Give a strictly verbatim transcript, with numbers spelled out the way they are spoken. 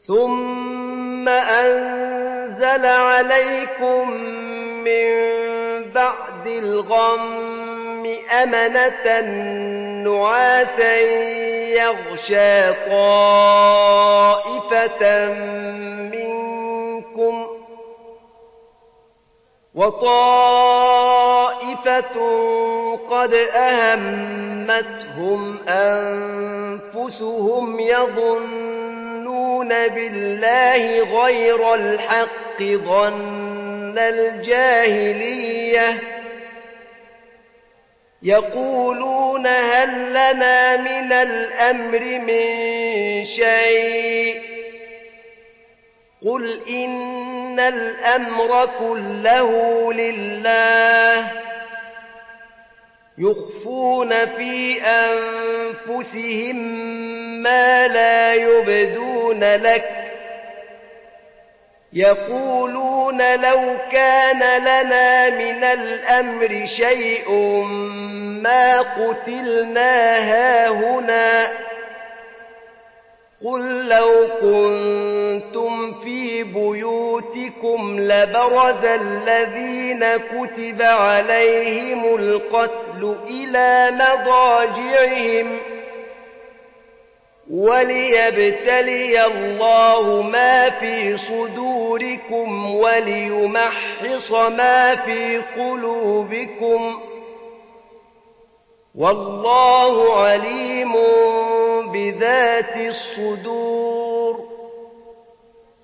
ثم أنزل عليكم من بعد الغم أمنة نعاسا يغشى طائفة منكم وطائفة قد أهمتهم أنفسهم يظنون بالله غير الحق ظن الجاهلية يقولون هل لنا من الأمر من شيء قل إن الأمر كله لله يخفون في أنفسهم ما لا يبدون لك يقولون لو كان لنا من الأمر شيء ما قتلنا هاهنا قل لو كنتم في بيوتكم لبرز الذين كتب عليهم القتل إلى مضاجعهم وليبتلي الله ما في صدوركم وليمحص ما في قلوبكم والله عليم بذات الصدور